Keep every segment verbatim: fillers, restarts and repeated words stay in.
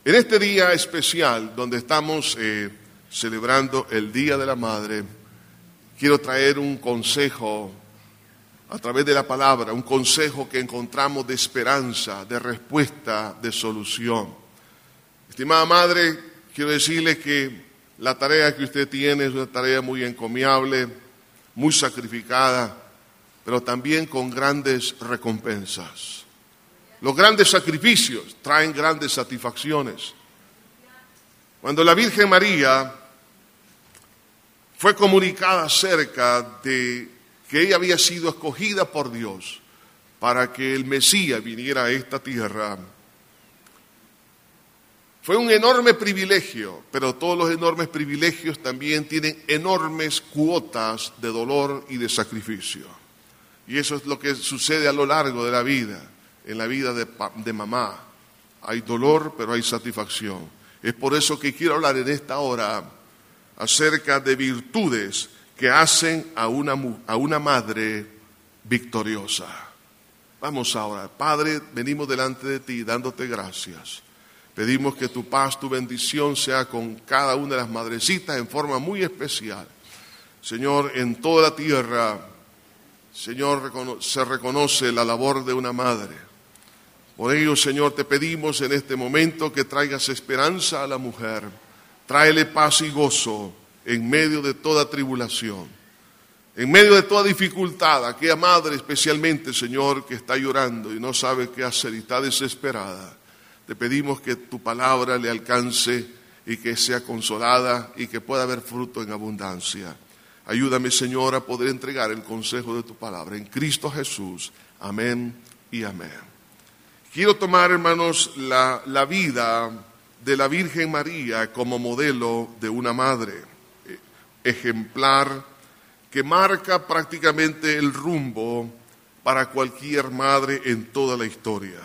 En este día especial, donde estamos eh, celebrando el Día de la Madre, quiero traer un consejo a través de la palabra, un consejo que encontramos de esperanza, de respuesta, de solución. Estimada madre, quiero decirle que la tarea que usted tiene es una tarea muy encomiable, muy sacrificada, pero también con grandes recompensas. Los grandes sacrificios traen grandes satisfacciones. Cuando la Virgen María fue comunicada acerca de que ella había sido escogida por Dios para que el Mesías viniera a esta tierra, fue un enorme privilegio, pero todos los enormes privilegios también tienen enormes cuotas de dolor y de sacrificio. Y eso es lo que sucede a lo largo de la vida. En la vida de, de mamá hay dolor, pero hay satisfacción. Es por eso que quiero hablar en esta hora acerca de virtudes que hacen a una, a una madre victoriosa. Vamos ahora. Padre, venimos delante de ti dándote gracias. Pedimos que tu paz, tu bendición sea con cada una de las madrecitas en forma muy especial. Señor, en toda la tierra, Señor, se reconoce la labor de una madre. Por ello, Señor, te pedimos en este momento que traigas esperanza a la mujer. Tráele paz y gozo en medio de toda tribulación, en medio de toda dificultad. Aquella madre especialmente, Señor, que está llorando y no sabe qué hacer y está desesperada. Te pedimos que tu palabra le alcance y que sea consolada y que pueda haber fruto en abundancia. Ayúdame, Señor, a poder entregar el consejo de tu palabra. En Cristo Jesús. Amén y amén. Quiero tomar, hermanos, la, la vida de la Virgen María como modelo de una madre ejemplar que marca prácticamente el rumbo para cualquier madre en toda la historia.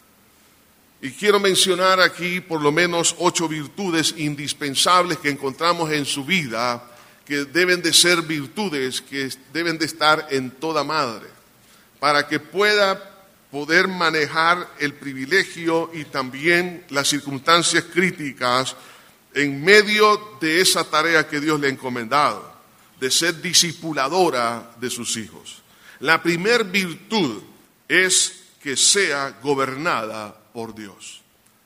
Y quiero mencionar aquí por lo menos ocho virtudes indispensables que encontramos en su vida, que deben de ser virtudes que deben de estar en toda madre, para que pueda poder manejar el privilegio y también las circunstancias críticas en medio de esa tarea que Dios le ha encomendado, de ser discipuladora de sus hijos. La primer virtud es que sea gobernada por Dios.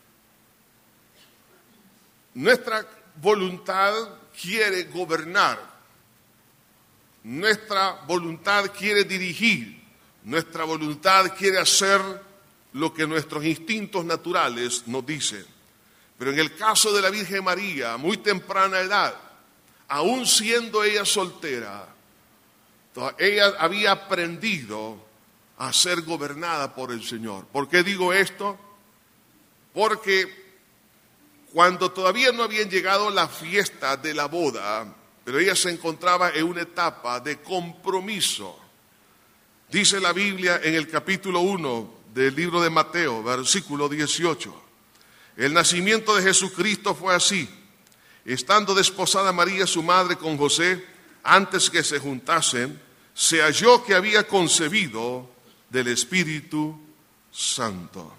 Nuestra voluntad quiere gobernar, nuestra voluntad quiere dirigir, nuestra voluntad quiere hacer lo que nuestros instintos naturales nos dicen. Pero en el caso de la Virgen María, a muy temprana edad, aún siendo ella soltera, ella había aprendido a ser gobernada por el Señor. ¿Por qué digo esto? Porque cuando todavía no habían llegado la fiesta de la boda, pero ella se encontraba en una etapa de compromiso. Dice la Biblia en el capítulo uno del libro de Mateo, versículo dieciocho. El nacimiento de Jesucristo fue así. Estando desposada María, su madre, con José, antes que se juntasen, se halló que había concebido del Espíritu Santo.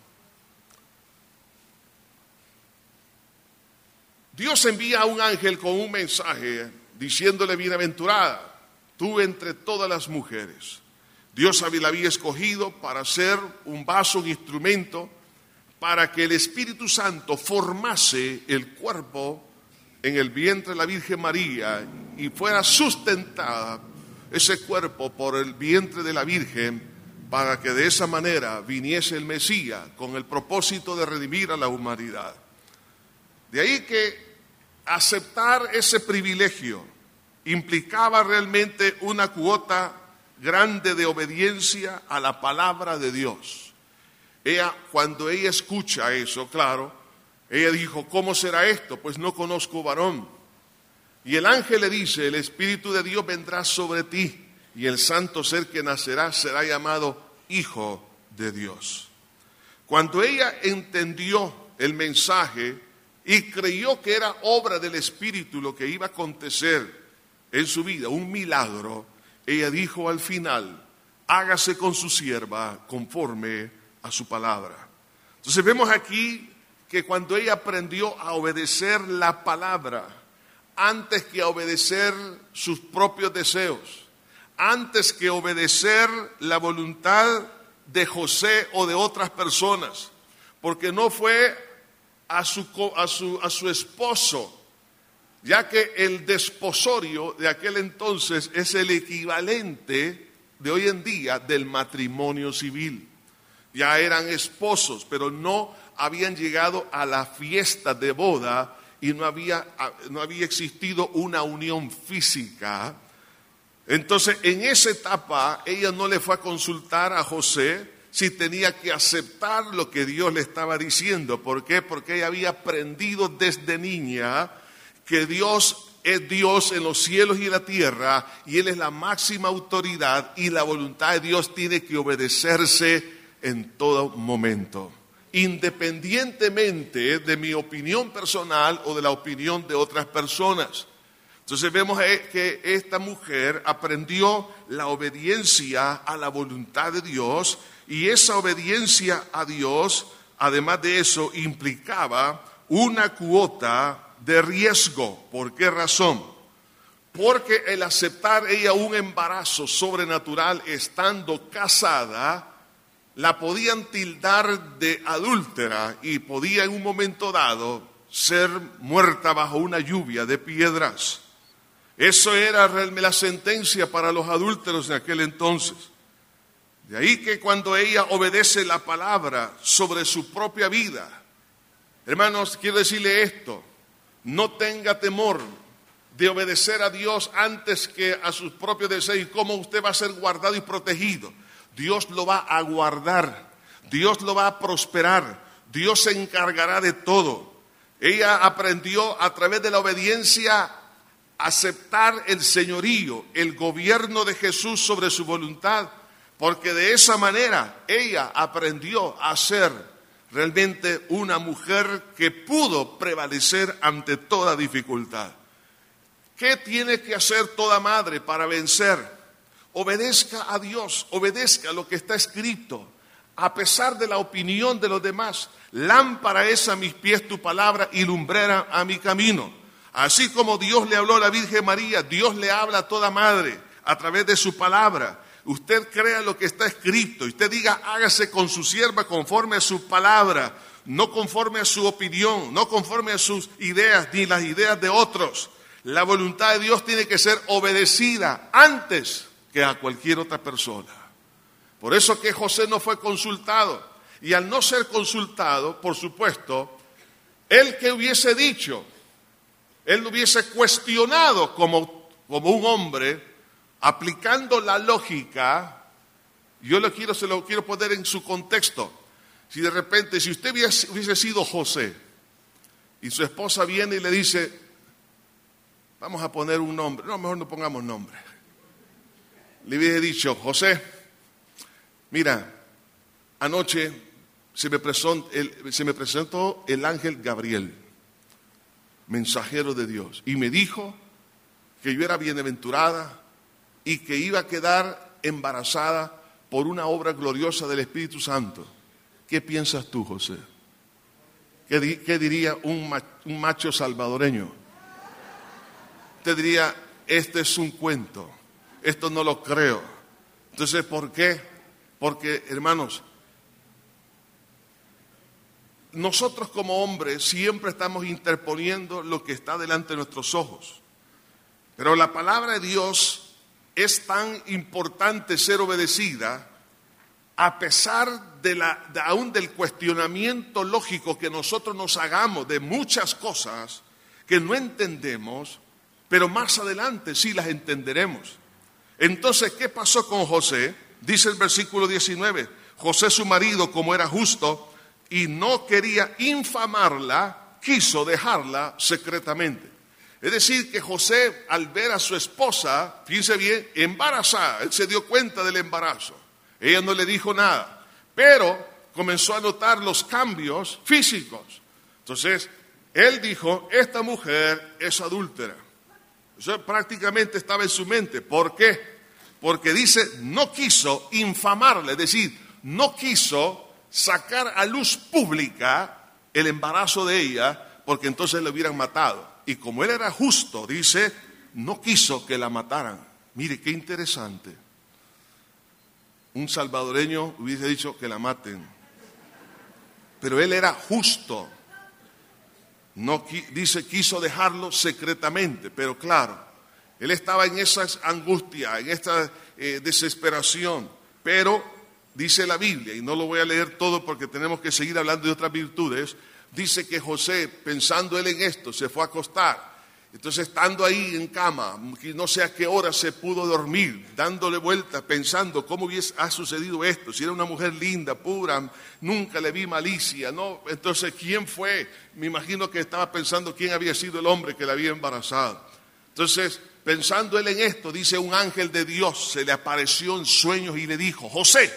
Dios envía a un ángel con un mensaje diciéndole: bienaventurada, tú entre todas las mujeres. Dios la había escogido para ser un vaso, un instrumento, para que el Espíritu Santo formase el cuerpo en el vientre de la Virgen María y fuera sustentada ese cuerpo por el vientre de la Virgen, para que de esa manera viniese el Mesías con el propósito de redimir a la humanidad. De ahí que aceptar ese privilegio implicaba realmente una cuota grande de obediencia a la palabra de Dios. Ella, cuando ella escucha eso, claro, ella dijo: ¿cómo será esto? Pues no conozco varón. Y el ángel le dice: el Espíritu de Dios vendrá sobre ti, y el santo ser que nacerá será llamado Hijo de Dios. Cuando ella entendió el mensaje y creyó que era obra del Espíritu lo que iba a acontecer en su vida, un milagro, ella dijo al final: hágase con su sierva conforme a su palabra. Entonces vemos aquí que cuando ella aprendió a obedecer la palabra, antes que obedecer sus propios deseos, antes que obedecer la voluntad de José o de otras personas, porque no fue a su, a su, a su esposo, ya que el desposorio de aquel entonces es el equivalente de hoy en día del matrimonio civil. Ya eran esposos, pero no habían llegado a la fiesta de boda y no había, no había existido una unión física. Entonces, en esa etapa, ella no le fue a consultar a José si tenía que aceptar lo que Dios le estaba diciendo. ¿Por qué? Porque ella había aprendido desde niña que Dios es Dios en los cielos y en la tierra, y Él es la máxima autoridad, y la voluntad de Dios tiene que obedecerse en todo momento, independientemente de mi opinión personal o de la opinión de otras personas. Entonces vemos que esta mujer aprendió la obediencia a la voluntad de Dios, y esa obediencia a Dios, además de eso, implicaba una cuota de riesgo. ¿Por qué razón? Porque el aceptar ella un embarazo sobrenatural estando casada, la podían tildar de adúltera y podía en un momento dado ser muerta bajo una lluvia de piedras. Eso era la sentencia para los adúlteros en aquel entonces. De ahí que cuando ella obedece la palabra sobre su propia vida, hermanos, quiero decirle esto: no tenga temor de obedecer a Dios antes que a sus propios deseos. ¿Y cómo usted va a ser guardado y protegido? Dios lo va a guardar, Dios lo va a prosperar, Dios se encargará de todo. Ella aprendió a través de la obediencia a aceptar el señorío, el gobierno de Jesús sobre su voluntad, porque de esa manera ella aprendió a ser realmente una mujer que pudo prevalecer ante toda dificultad. ¿Qué tiene que hacer toda madre para vencer? Obedezca a Dios, obedezca lo que está escrito, a pesar de la opinión de los demás. Lámpara es a mis pies tu palabra y lumbrera a mi camino. Así como Dios le habló a la Virgen María, Dios le habla a toda madre a través de su palabra. Usted crea lo que está escrito y usted diga: hágase con su sierva conforme a su palabra, no conforme a su opinión, no conforme a sus ideas ni las ideas de otros. La voluntad de Dios tiene que ser obedecida antes que a cualquier otra persona. Por eso que José no fue consultado, y al no ser consultado, por supuesto, él que hubiese dicho, él lo hubiese cuestionado como, como un hombre, aplicando la lógica. Yo lo quiero, se lo quiero poner en su contexto. Si de repente, si usted hubiese, hubiese sido José, y su esposa viene y le dice: vamos a poner un nombre, no, mejor no pongamos nombre. Le hubiese dicho: José, mira, anoche se me, presentó el, se me presentó el ángel Gabriel, mensajero de Dios, y me dijo que yo era bienaventurada y que iba a quedar embarazada por una obra gloriosa del Espíritu Santo. ¿Qué piensas tú, José? ¿Qué, di, qué diría un, un macho salvadoreño? Te diría: este es un cuento. Esto no lo creo. Entonces, ¿por qué? Porque, hermanos, nosotros como hombres siempre estamos interponiendo lo que está delante de nuestros ojos. Pero la palabra de Dios es tan importante ser obedecida, a pesar de la, de aún del cuestionamiento lógico que nosotros nos hagamos de muchas cosas que no entendemos, pero más adelante sí las entenderemos. Entonces, ¿qué pasó con José? Dice el versículo diecinueve, José su marido, como era justo y no quería infamarla, quiso dejarla secretamente. Es decir, que José, al ver a su esposa, fíjense bien, embarazada, él se dio cuenta del embarazo. Ella no le dijo nada, pero comenzó a notar los cambios físicos. Entonces, él dijo: esta mujer es adúltera. Eso prácticamente estaba en su mente. ¿Por qué? Porque dice, no quiso infamarla, es decir, no quiso sacar a luz pública el embarazo de ella, porque entonces le hubieran matado. Y como él era justo, dice, no quiso que la mataran. Mire, qué interesante. Un salvadoreño hubiese dicho que la maten. Pero él era justo. No, dice, quiso dejarlo secretamente, pero claro, él estaba en esa angustia, en esta eh, desesperación. Pero dice la Biblia, y no lo voy a leer todo porque tenemos que seguir hablando de otras virtudes, dice que José, pensando él en esto, se fue a acostar. Entonces, estando ahí en cama, no sé a qué hora se pudo dormir, dándole vueltas, pensando cómo hubiese, ha sucedido esto, si era una mujer linda, pura, nunca le vi malicia, ¿no? Entonces, ¿quién fue? Me imagino que estaba pensando quién había sido el hombre que la había embarazado. Entonces, pensando él en esto, dice, un ángel de Dios se le apareció en sueños y le dijo, José,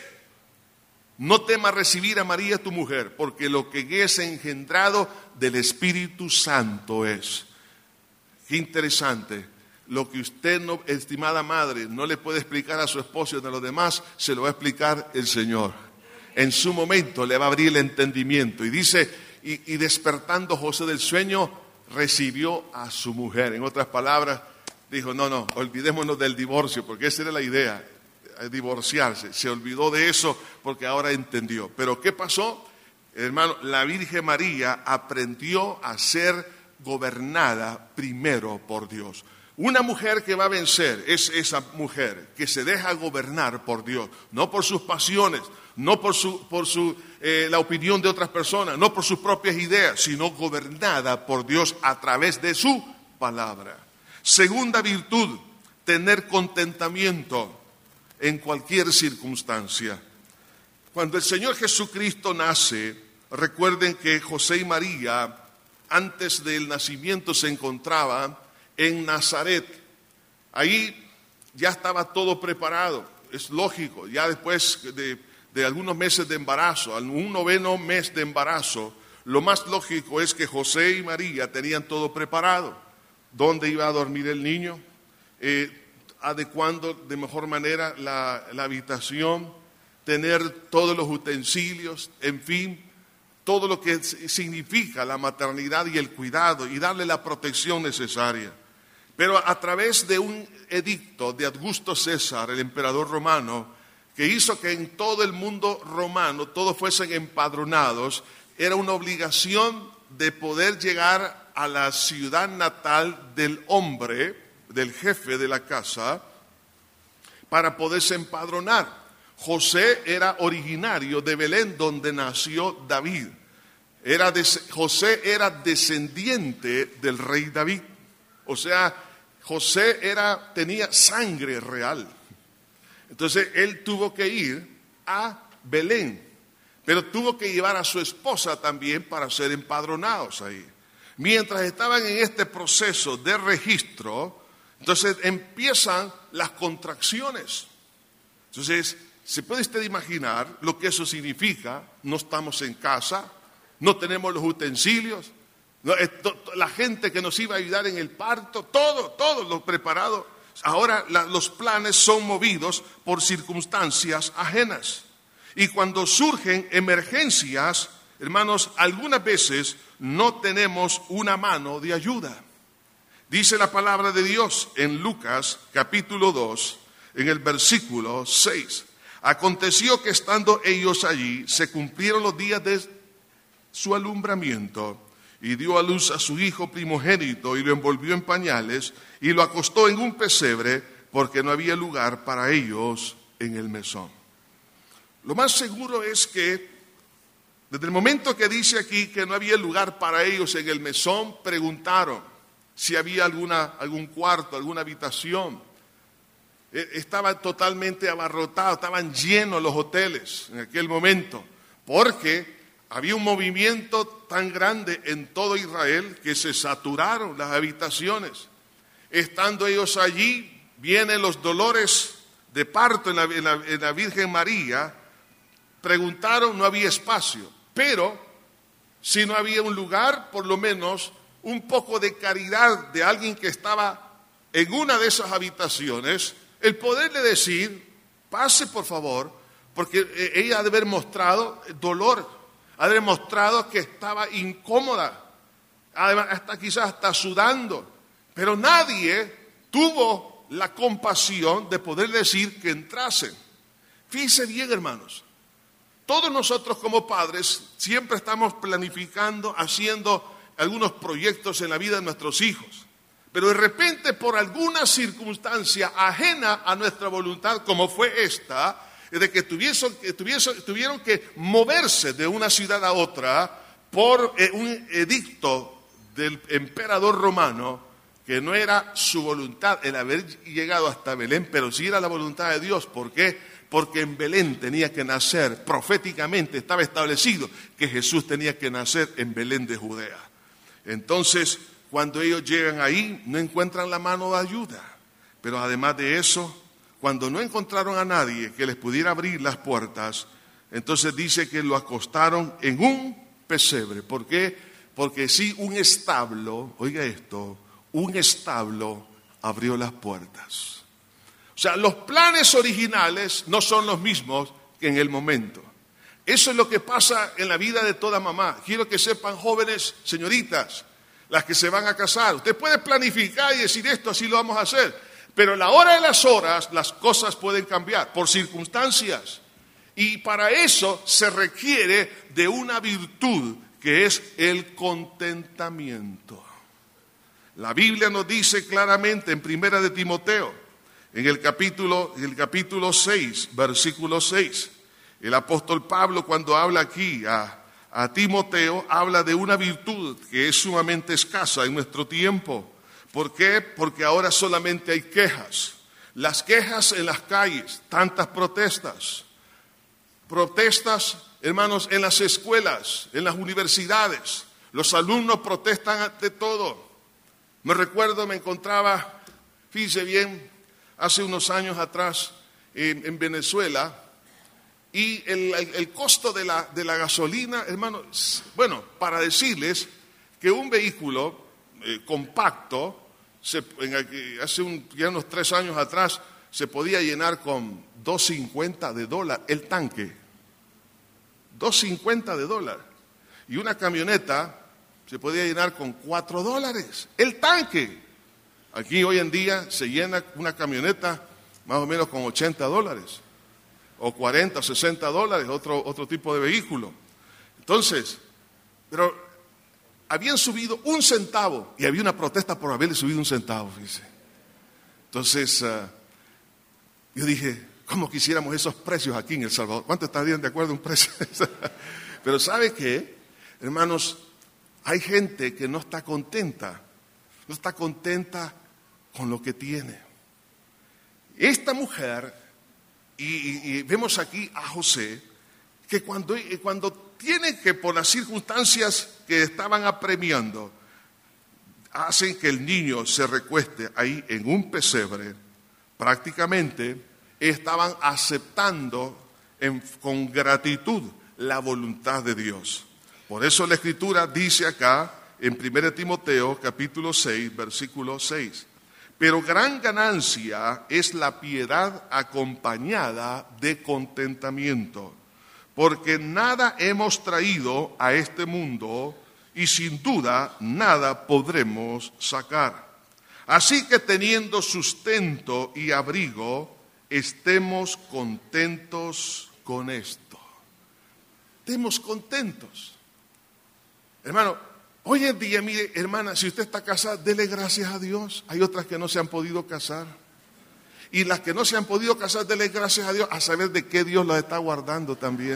no temas recibir a María tu mujer, porque lo que es engendrado del Espíritu Santo es. Qué interesante, lo que usted, no, estimada madre, no le puede explicar a su esposo y a los demás, se lo va a explicar el Señor. En su momento le va a abrir el entendimiento. Y dice, y, y despertando José del sueño, recibió a su mujer. En otras palabras, dijo, no, no, olvidémonos del divorcio, porque esa era la idea, divorciarse. Se olvidó de eso porque ahora entendió. Pero ¿qué pasó? Hermano, la Virgen María aprendió a ser gobernada primero por Dios. Una mujer que va a vencer es esa mujer que se deja gobernar por Dios, no por sus pasiones, no por su, por su, eh, la opinión de otras personas, no por sus propias ideas, sino gobernada por Dios a través de su palabra. Segunda virtud, tener contentamiento en cualquier circunstancia. Cuando el Señor Jesucristo nace, recuerden que José y María antes del nacimiento se encontraban en Nazaret. Ahí ya estaba todo preparado, es lógico, ya después de, de algunos meses de embarazo, un noveno mes de embarazo, lo más lógico es que José y María tenían todo preparado. ¿Dónde iba a dormir el niño? Eh, adecuando de mejor manera la, la habitación, tener todos los utensilios, en fin, todo lo que significa la maternidad y el cuidado y darle la protección necesaria. Pero a través de un edicto de Augusto César, el emperador romano, que hizo que en todo el mundo romano todos fuesen empadronados, era una obligación de poder llegar a la ciudad natal del hombre, del jefe de la casa, para poderse empadronar. José era originario de Belén, donde nació David. Era des- José era descendiente del rey David. O sea, José era, tenía sangre real. Entonces, él tuvo que ir a Belén, pero tuvo que llevar a su esposa también para ser empadronados ahí. Mientras estaban en este proceso de registro, entonces empiezan las contracciones. Entonces, ¿se puede usted imaginar lo que eso significa? No estamos en casa, no tenemos los utensilios, no, esto, la gente que nos iba a ayudar en el parto, todo, todo lo preparado. Ahora la, los planes son movidos por circunstancias ajenas. Y cuando surgen emergencias, hermanos, algunas veces no tenemos una mano de ayuda. Dice la palabra de Dios en Lucas capítulo dos, en el versículo seis. Aconteció que estando ellos allí, se cumplieron los días de su alumbramiento, y dio a luz a su hijo primogénito, y lo envolvió en pañales, y lo acostó en un pesebre, porque no había lugar para ellos en el mesón. Lo más seguro es que, desde el momento que dice aquí que no había lugar para ellos en el mesón, preguntaron si había alguna, algún cuarto, alguna habitación. Estaban totalmente abarrotados, estaban llenos los hoteles en aquel momento, porque había un movimiento tan grande en todo Israel que se saturaron las habitaciones. Estando ellos allí, vienen los dolores de parto en la, en la, en la Virgen María. Preguntaron, no había espacio, pero si no había un lugar, por lo menos un poco de caridad de alguien que estaba en una de esas habitaciones, el poderle decir, pase por favor, porque ella ha de haber mostrado dolor. Ha demostrado que estaba incómoda, además hasta quizás hasta sudando, pero nadie tuvo la compasión de poder decir que entrasen. Fíjense bien, hermanos, todos nosotros como padres siempre estamos planificando, haciendo algunos proyectos en la vida de nuestros hijos, pero de repente por alguna circunstancia ajena a nuestra voluntad, como fue esta, de que tuviesen, tuviesen, tuvieron que moverse de una ciudad a otra por un edicto del emperador romano, que no era su voluntad el haber llegado hasta Belén, pero sí era la voluntad de Dios. ¿Por qué? Porque en Belén tenía que nacer, proféticamente estaba establecido que Jesús tenía que nacer en Belén de Judea. Entonces, cuando ellos llegan ahí, no encuentran la mano de ayuda. Pero además de eso, cuando no encontraron a nadie que les pudiera abrir las puertas, entonces dice que lo acostaron en un pesebre. ¿Por qué? Porque sí, un establo, oiga esto, un establo abrió las puertas. O sea, los planes originales no son los mismos que en el momento. Eso es lo que pasa en la vida de toda mamá. Quiero que sepan, jóvenes, señoritas, las que se van a casar. Usted puede planificar y decir esto, así lo vamos a hacer. Pero a la hora de las horas, las cosas pueden cambiar por circunstancias. Y para eso se requiere de una virtud que es el contentamiento. La Biblia nos dice claramente en Primera de Timoteo, en el capítulo, en el capítulo seis, versículo seis, el apóstol Pablo, cuando habla aquí a, a Timoteo, habla de una virtud que es sumamente escasa en nuestro tiempo. ¿Por qué? Porque ahora solamente hay quejas. Las quejas en las calles, tantas protestas. Protestas, hermanos, en las escuelas, en las universidades. Los alumnos protestan ante todo. Me recuerdo, me encontraba, fíjese bien, hace unos años atrás en, en Venezuela, y el, el, el costo de la, de la gasolina, hermano, bueno, para decirles que un vehículo eh, compacto, se, en, hace un, ya unos tres años atrás, se podía llenar con dos cincuenta de dólar el tanque, dos cincuenta de dólar, y una camioneta se podía llenar con cuatro dólares el tanque. Aquí hoy en día se llena una camioneta más o menos con ochenta dólares, o cuarenta, sesenta dólares, otro, otro tipo de vehículo. Entonces, pero habían subido un centavo, y había una protesta por haberle subido un centavo, fíjese. Entonces, uh, yo dije, ¿cómo quisiéramos esos precios aquí en El Salvador? ¿Cuántos estarían de acuerdo en un precio? Pero ¿sabe qué? Hermanos, hay gente que no está contenta, no está contenta con lo que tiene. Esta mujer, y, y, y vemos aquí a José, que cuando, cuando tiene que, por las circunstancias que estaban apremiando, hacen que el niño se recueste ahí en un pesebre, prácticamente estaban aceptando en, con gratitud la voluntad de Dios. Por eso la Escritura dice acá, en Primera de Timoteo, capítulo seis, versículo seis, pero gran ganancia es la piedad acompañada de contentamiento, porque nada hemos traído a este mundo y sin duda nada podremos sacar. Así que teniendo sustento y abrigo, estemos contentos con esto. Estemos contentos. Hermano, hoy en día, mire, hermana, si usted está casada, dele gracias a Dios. Hay otras que no se han podido casar. Y las que no se han podido casar, dele gracias a Dios, a saber de qué Dios las está guardando también.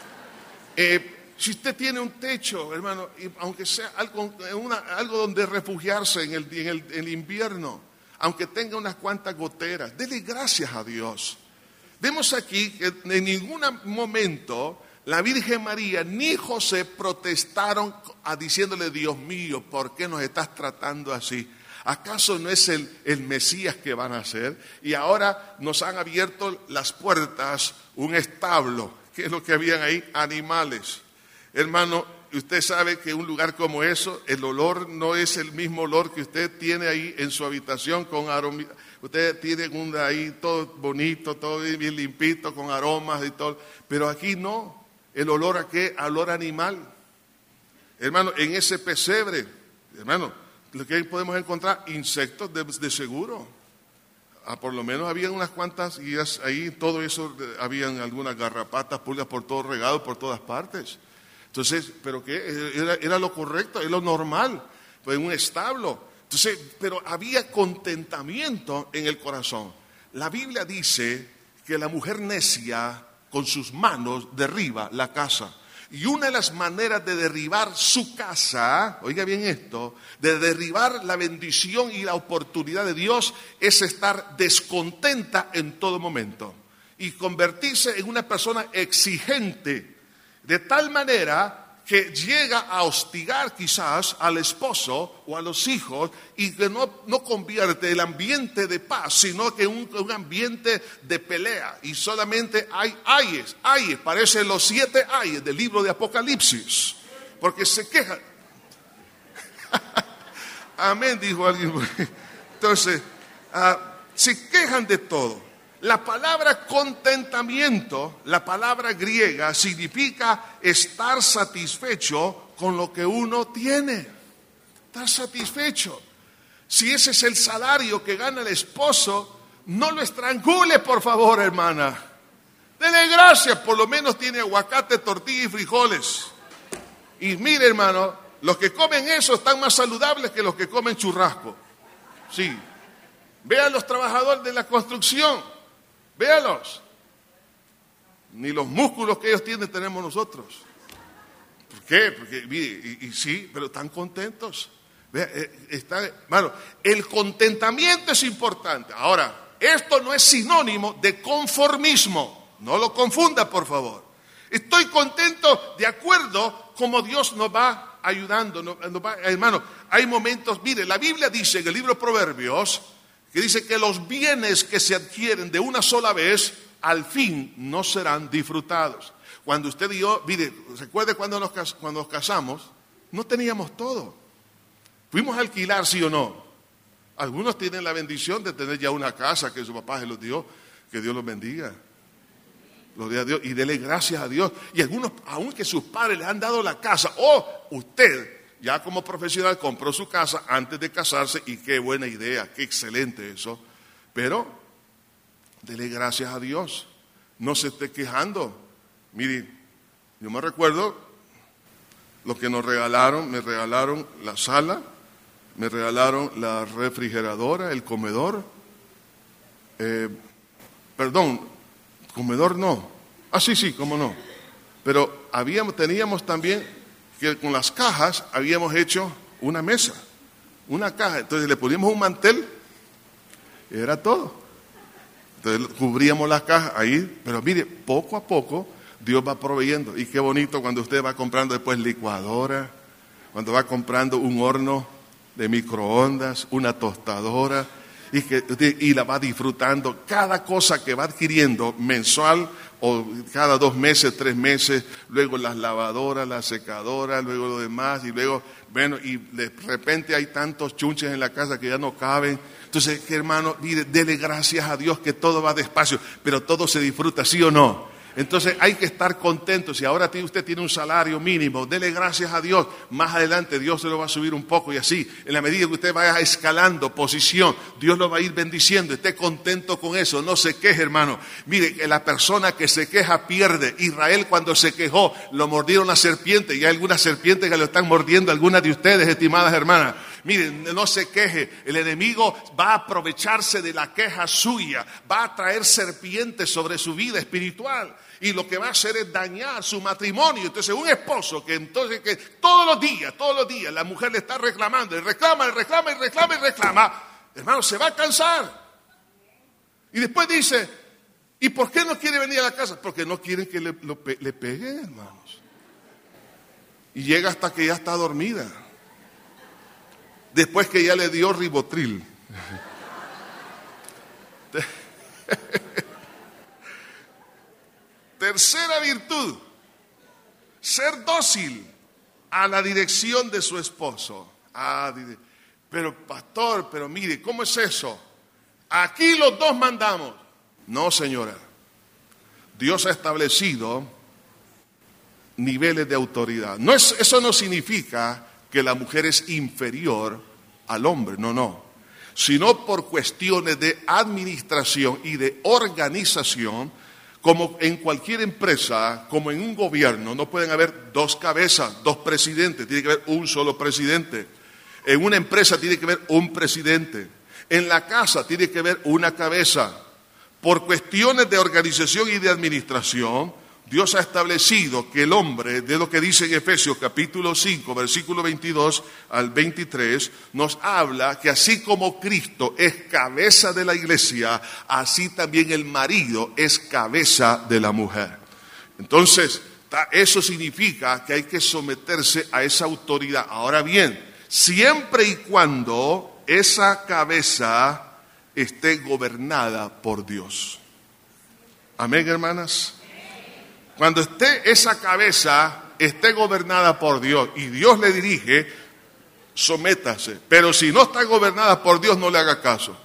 Eh, si usted tiene un techo, hermano, y aunque sea algo, una, algo donde refugiarse en el, en, el, en el invierno, aunque tenga unas cuantas goteras, dele gracias a Dios. Vemos aquí que en ningún momento la Virgen María ni José protestaron a diciéndole, Dios mío, ¿por qué nos estás tratando así? ¿Acaso no es el, el Mesías que van a hacer? Y ahora nos han abierto las puertas, un establo. ¿Qué es lo que habían ahí? Animales. Hermano, usted sabe que un lugar como eso, el olor no es el mismo olor que usted tiene ahí en su habitación con aromas. Usted tiene un ahí todo bonito, todo bien limpito, con aromas y todo. Pero aquí no. ¿El olor a qué? Al olor animal. Hermano, en ese pesebre, hermano, lo que podemos encontrar, insectos de, de seguro. Ah, por lo menos había unas cuantas, y ahí todo eso, habían algunas garrapatas, pulgas por todo regado, por todas partes. Entonces, ¿pero qué? Era, era lo correcto, es lo normal, pues en un establo. Entonces, pero había contentamiento en el corazón. La Biblia dice que la mujer necia con sus manos derriba la casa. Y una de las maneras de derribar su casa, oiga bien esto, de derribar la bendición y la oportunidad de Dios es estar descontenta en todo momento y convertirse en una persona exigente, de tal manera que llega a hostigar quizás al esposo o a los hijos y que no, no convierte el ambiente de paz, sino que un, un ambiente de pelea y solamente hay ayes, ayes, parecen los siete ayes del libro de Apocalipsis, porque se quejan. Amén, dijo alguien. Entonces, uh, se quejan de todo. La palabra contentamiento, la palabra griega, significa estar satisfecho con lo que uno tiene. Estar satisfecho. Si ese es el salario que gana el esposo, no lo estrangule, por favor, hermana. Dele gracias, por lo menos tiene aguacate, tortilla y frijoles. Y mire, hermano, los que comen eso están más saludables que los que comen churrasco. Sí. Vean los trabajadores de la construcción. Véalos. Ni los músculos que ellos tienen tenemos nosotros. ¿Por qué? Porque, mire, y, y sí, pero están contentos. Vea, eh, está, bueno, el contentamiento es importante. Ahora, esto no es sinónimo de conformismo. No lo confunda, por favor. Estoy contento de acuerdo como Dios nos va ayudando. Nos, nos va, hermano, hay momentos, mire, la Biblia dice en el libro de Proverbios, que dice que los bienes que se adquieren de una sola vez, al fin no serán disfrutados. Cuando usted y yo, mire, recuerde cuando nos, cuando nos casamos, no teníamos todo. Fuimos a alquilar, sí o no. Algunos tienen la bendición de tener ya una casa que su papá se los dio, que Dios los bendiga. Los dé a Dios y dele gracias a Dios. Y algunos, aunque sus padres les han dado la casa, o usted, ya como profesional, compró su casa antes de casarse y qué buena idea, qué excelente eso. Pero, dele gracias a Dios. No se esté quejando. Mire, yo me recuerdo lo que nos regalaron. Me regalaron la sala, me regalaron la refrigeradora, el comedor. Eh, perdón, comedor no. Ah, sí, sí, cómo no. Pero habíamos, teníamos también que con las cajas habíamos hecho una mesa, una caja. Entonces le poníamos un mantel, y era todo. Entonces cubríamos las cajas ahí, pero mire, poco a poco Dios va proveyendo. Y qué bonito cuando usted va comprando después licuadora, cuando va comprando un horno de microondas, una tostadora, y, que, y la va disfrutando. Cada cosa que va adquiriendo mensual, o cada dos meses, tres meses, luego las lavadoras, la secadora, luego lo demás, y luego, bueno, y de repente hay tantos chunches en la casa que ya no caben. Entonces, hermano, mire, dele gracias a Dios que todo va despacio, pero todo se disfruta, ¿sí o no? Entonces hay que estar contentos. Si ahora usted tiene un salario mínimo, dele gracias a Dios. Más adelante Dios se lo va a subir un poco y así, en la medida que usted vaya escalando posición, Dios lo va a ir bendiciendo. Esté contento con eso, no se queje, hermano. Mire, que la persona que se queja pierde. Israel cuando se quejó, lo mordieron las serpientes, y hay algunas serpientes que lo están mordiendo, algunas de ustedes, estimadas hermanas. Miren, no se queje, el enemigo va a aprovecharse de la queja suya, va a traer serpientes sobre su vida espiritual. Y lo que va a hacer es dañar su matrimonio. Entonces un esposo que entonces que todos los días, todos los días la mujer le está reclamando, y reclama, y reclama, y reclama, y reclama, hermano, se va a cansar. Y después dice, ¿y por qué no quiere venir a la casa? Porque no quieren que le, lo, le peguen, hermanos. Y llega hasta que ya está dormida. Después que ya le dio ribotril. Tercera virtud, ser dócil a la dirección de su esposo. Ah, pero pastor, pero mire, ¿cómo es eso? Aquí los dos mandamos. No, señora. Dios ha establecido niveles de autoridad. No es, eso no significa que la mujer es inferior al hombre, no, no. Sino por cuestiones de administración y de organización, como en cualquier empresa, como en un gobierno, no pueden haber dos cabezas, dos presidentes, tiene que haber un solo presidente. En una empresa tiene que haber un presidente. En la casa tiene que haber una cabeza. Por cuestiones de organización y de administración, Dios ha establecido que el hombre, de lo que dice en Efesios capítulo cinco, versículo veintidós al veintitrés, nos habla que así como Cristo es cabeza de la iglesia, así también el marido es cabeza de la mujer. Entonces, eso significa que hay que someterse a esa autoridad. Ahora bien, siempre y cuando esa cabeza esté gobernada por Dios. Amén, hermanas. Cuando esté esa cabeza, esté gobernada por Dios y Dios le dirige, sométase. Pero si no está gobernada por Dios, no le haga caso.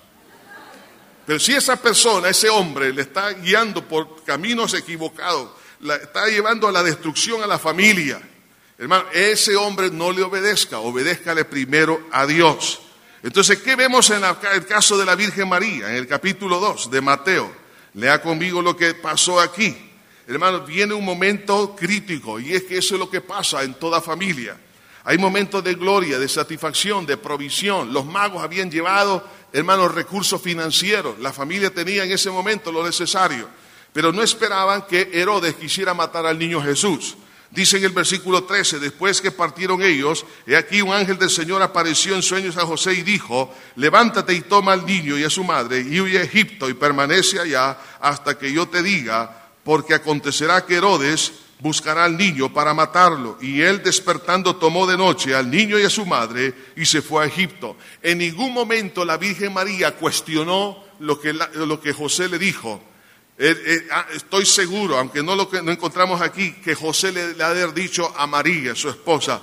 Pero si esa persona, ese hombre, le está guiando por caminos equivocados, la está llevando a la destrucción a la familia, hermano, ese hombre no le obedezca, obedézcale primero a Dios. Entonces, ¿qué vemos en la, el caso de la Virgen María, en el capítulo dos de Mateo? Lea conmigo lo que pasó aquí. Hermanos, viene un momento crítico y es que eso es lo que pasa en toda familia. Hay momentos de gloria, de satisfacción, de provisión. Los magos habían llevado, hermanos, recursos financieros. La familia tenía en ese momento lo necesario. Pero no esperaban que Herodes quisiera matar al niño Jesús. Dice en el versículo trece, después que partieron ellos, he aquí un ángel del Señor apareció en sueños a José y dijo, levántate y toma al niño y a su madre y huye a Egipto y permanece allá hasta que yo te diga, porque acontecerá que Herodes buscará al niño para matarlo. Y él despertando tomó de noche al niño y a su madre y se fue a Egipto. En ningún momento la Virgen María cuestionó lo que, la, lo que José le dijo. Eh, eh, estoy seguro, aunque no lo que, no encontramos aquí, que José le, le ha de haber dicho a María, su esposa,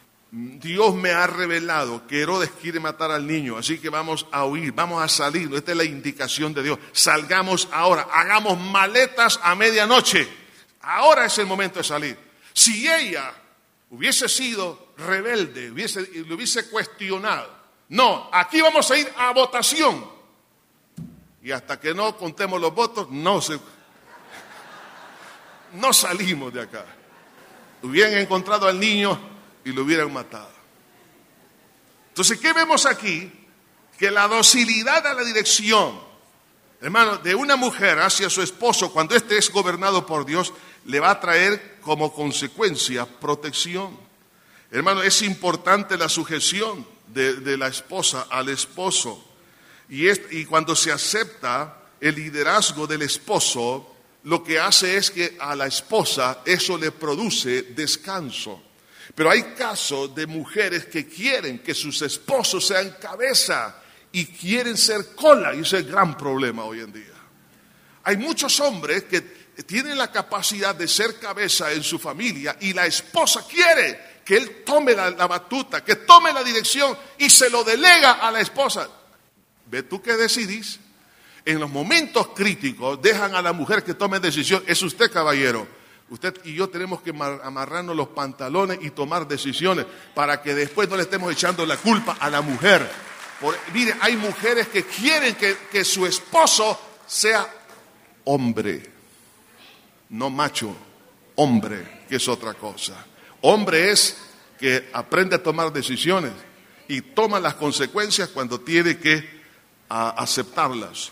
Dios me ha revelado que Herodes quiere matar al niño, así que vamos a huir, vamos a salir. Esta es la indicación de Dios. Salgamos ahora, hagamos maletas a medianoche. Ahora es el momento de salir. Si ella hubiese sido rebelde, hubiese, lo hubiese cuestionado, no, aquí vamos a ir a votación. Y hasta que no contemos los votos, no, se, no salimos de acá. Hubieran encontrado al niño y lo hubieran matado. Entonces, ¿qué vemos aquí? Que la docilidad a la dirección, hermano, de una mujer hacia su esposo, cuando éste es gobernado por Dios, le va a traer como consecuencia protección. Hermano, es importante la sujeción de, de la esposa al esposo. Y, es, y cuando se acepta el liderazgo del esposo, lo que hace es que a la esposa eso le produce descanso. Pero hay casos de mujeres que quieren que sus esposos sean cabeza y quieren ser cola, y ese es el gran problema hoy en día. Hay muchos hombres que tienen la capacidad de ser cabeza en su familia y la esposa quiere que él tome la, la batuta, que tome la dirección y se lo delega a la esposa. ¿Ve tú qué decidís? En los momentos críticos dejan a la mujer que tome decisión. Es usted, caballero. Usted y yo tenemos que amarrarnos los pantalones y tomar decisiones para que después no le estemos echando la culpa a la mujer. Por, mire, hay mujeres que quieren que, que su esposo sea hombre, no macho, hombre, que es otra cosa. Hombre es que aprende a tomar decisiones y toma las consecuencias cuando tiene que a, aceptarlas.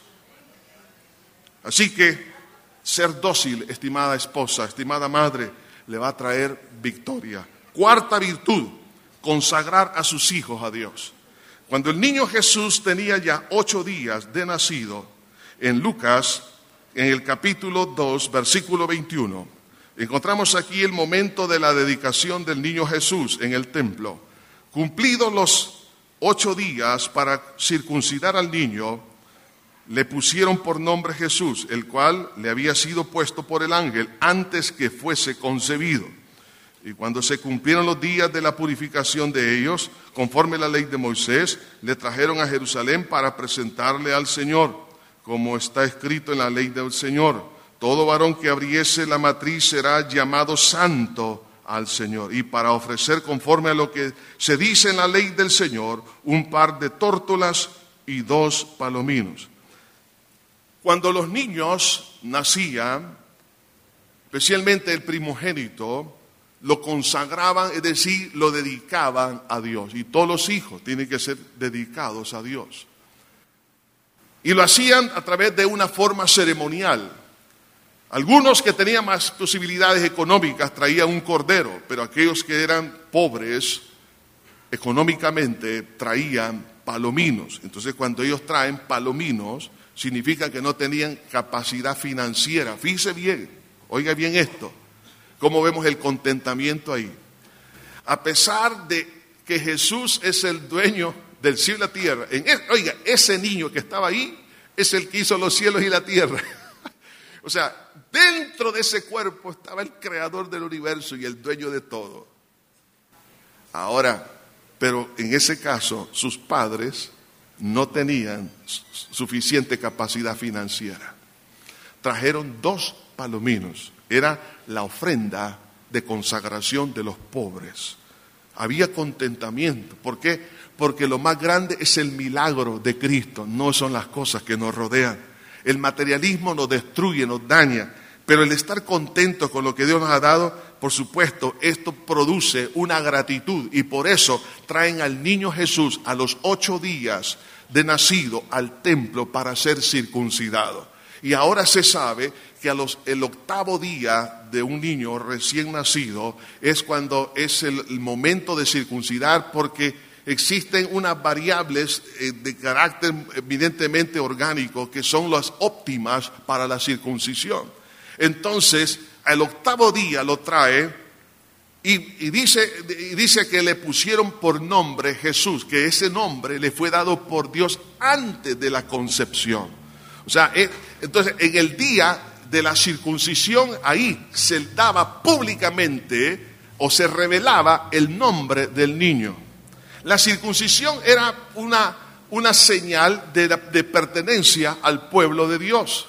Así que ser dócil, estimada esposa, estimada madre, le va a traer victoria. Cuarta virtud, consagrar a sus hijos a Dios. Cuando el niño Jesús tenía ya ocho días de nacido, en Lucas, en el capítulo dos, versículo veintiuno, encontramos aquí el momento de la dedicación del niño Jesús en el templo. Cumplidos los ocho días para circuncidar al niño, le pusieron por nombre Jesús, el cual le había sido puesto por el ángel antes que fuese concebido. Y cuando se cumplieron los días de la purificación de ellos, conforme a la ley de Moisés, le trajeron a Jerusalén para presentarle al Señor, como está escrito en la ley del Señor. Todo varón que abriese la matriz será llamado santo al Señor. Y para ofrecer conforme a lo que se dice en la ley del Señor, un par de tórtolas y dos palominos. Cuando los niños nacían, especialmente el primogénito, lo consagraban, es decir, lo dedicaban a Dios. Y todos los hijos tienen que ser dedicados a Dios. Y lo hacían a través de una forma ceremonial. Algunos que tenían más posibilidades económicas traían un cordero, pero aquellos que eran pobres económicamente traían palominos. Entonces, cuando ellos traen palominos, significa que no tenían capacidad financiera. Fíjese bien, oiga bien esto, cómo vemos el contentamiento ahí. A pesar de que Jesús es el dueño del cielo y la tierra, en es, oiga, ese niño que estaba ahí es el que hizo los cielos y la tierra. O sea, dentro de ese cuerpo estaba el creador del universo y el dueño de todo. Ahora, pero en ese caso, sus padres no tenían suficiente capacidad financiera. Trajeron dos palominos. Era la ofrenda de consagración de los pobres. Había contentamiento. ¿Por qué? Porque lo más grande es el milagro de Cristo, no son las cosas que nos rodean. El materialismo nos destruye, nos daña, pero el estar contentos con lo que Dios nos ha dado, por supuesto, esto produce una gratitud y por eso traen al niño Jesús a los ocho días de nacido al templo para ser circuncidado. Y ahora se sabe que a los, el octavo día de un niño recién nacido es cuando es el, el momento de circuncidar, porque existen unas variables eh, de carácter evidentemente orgánico que son las óptimas para la circuncisión. Entonces, al octavo día lo trae y, y, dice, y dice que le pusieron por nombre Jesús, que ese nombre le fue dado por Dios antes de la concepción. O sea, eh, entonces en el día de la circuncisión ahí se daba públicamente o se revelaba el nombre del niño. La circuncisión era una, una señal de, de pertenencia al pueblo de Dios.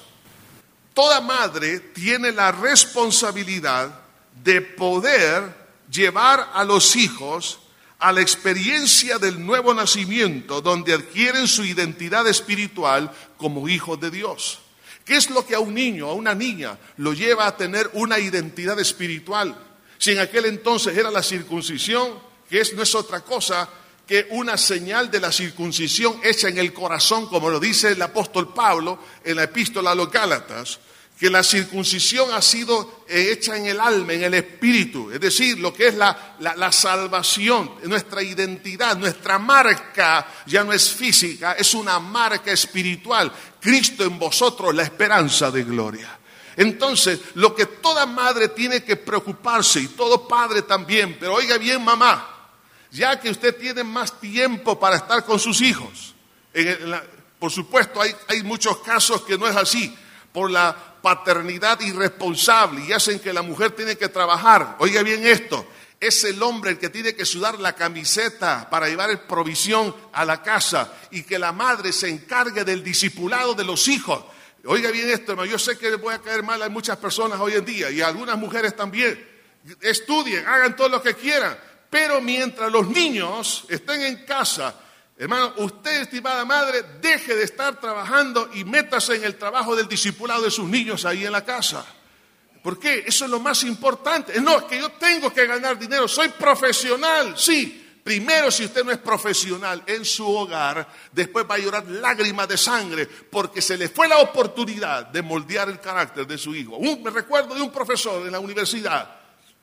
Toda madre tiene la responsabilidad de poder llevar a los hijos a la experiencia del nuevo nacimiento, donde adquieren su identidad espiritual como hijos de Dios. ¿Qué es lo que a un niño, a una niña, lo lleva a tener una identidad espiritual? Si en aquel entonces era la circuncisión, que es, no es otra cosa que una señal de la circuncisión hecha en el corazón, como lo dice el apóstol Pablo en la epístola a los Gálatas, que la circuncisión ha sido hecha en el alma, en el espíritu, es decir, lo que es la, la, la salvación, nuestra identidad, nuestra marca ya no es física, es una marca espiritual. Cristo en vosotros, la esperanza de gloria. Entonces, lo que toda madre tiene que preocuparse, y todo padre también, pero oiga bien, mamá, ya que usted tiene más tiempo para estar con sus hijos. En el, en la, por supuesto, hay, hay muchos casos que no es así, por la paternidad irresponsable y hacen que la mujer tiene que trabajar. Oiga bien esto, es el hombre el que tiene que sudar la camiseta para llevar provisión a la casa y que la madre se encargue del discipulado de los hijos. Oiga bien esto, hermano, yo sé que les voy a caer mal a muchas personas hoy en día y a algunas mujeres también. Estudien, hagan todo lo que quieran. Pero mientras los niños estén en casa, hermano, usted, estimada madre, deje de estar trabajando y métase en el trabajo del discipulado de sus niños ahí en la casa. ¿Por qué? Eso es lo más importante. No, es que yo tengo que ganar dinero, soy profesional, sí. Primero, si usted no es profesional en su hogar, después va a llorar lágrimas de sangre porque se le fue la oportunidad de moldear el carácter de su hijo. Un, me recuerdo de un profesor en la universidad,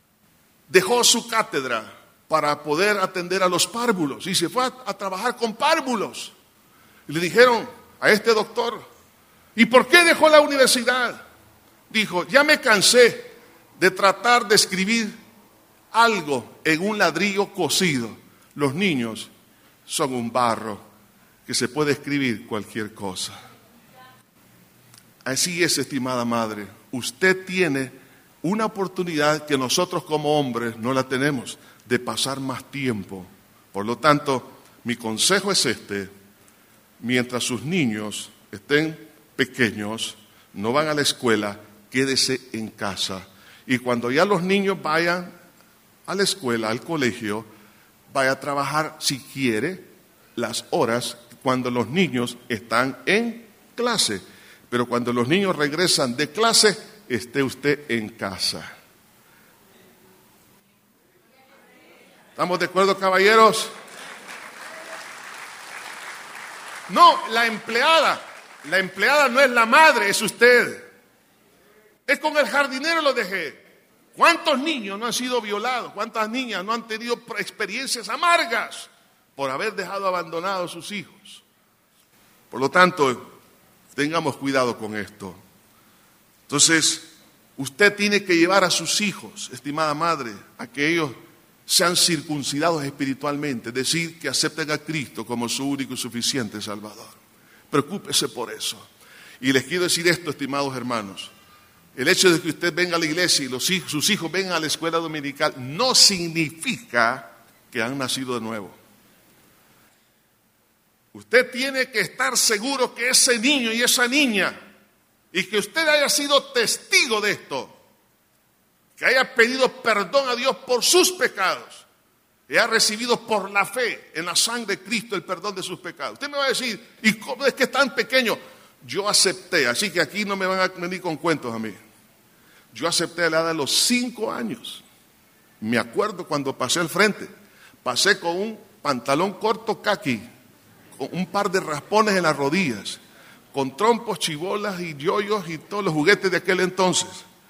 dejó su cátedra para poder atender a los párvulos y se fue a, a trabajar con párvulos. Y le dijeron a este doctor, ¿y por qué dejó la universidad? Dijo, ya me cansé de tratar de escribir algo en un ladrillo cocido. Los niños son un barro que se puede escribir cualquier cosa. Así es, estimada madre, usted tiene una oportunidad que nosotros como hombres no la tenemos, de pasar más tiempo. Por lo tanto, mi consejo es este: mientras sus niños estén pequeños, no van a la escuela, quédese en casa. Y cuando ya los niños vayan a la escuela, al colegio, vaya a trabajar, si quiere, las horas cuando los niños están en clase. Pero cuando los niños regresan de clase, esté usted en casa. ¿Estamos de acuerdo, caballeros? No, la empleada, la empleada no es la madre, es usted. Es con el jardinero lo dejé. ¿Cuántos niños no han sido violados? ¿Cuántas niñas no han tenido experiencias amargas por haber dejado abandonados a sus hijos? Por lo tanto, tengamos cuidado con esto. Entonces, usted tiene que llevar a sus hijos, estimada madre, a que ellos sean circuncidados espiritualmente, es decir, que acepten a Cristo como su único y suficiente Salvador. Preocúpese por eso. Y les quiero decir esto, estimados hermanos. El hecho de que usted venga a la iglesia y los hijos, sus hijos vengan a la escuela dominical no significa que han nacido de nuevo. Usted tiene que estar seguro que ese niño y esa niña, y que usted haya sido testigo de esto, que haya pedido perdón a Dios por sus pecados, y haya recibido por la fe en la sangre de Cristo el perdón de sus pecados. Usted me va a decir, ¿y cómo es que es tan pequeño? Yo acepté, así que aquí no me van a venir con cuentos a mí. Yo acepté a la edad de los cinco años. Me acuerdo cuando pasé al frente, pasé con un pantalón corto caqui, con un par de raspones en las rodillas, con trompos, chibolas y yoyos y todos los juguetes de aquel entonces.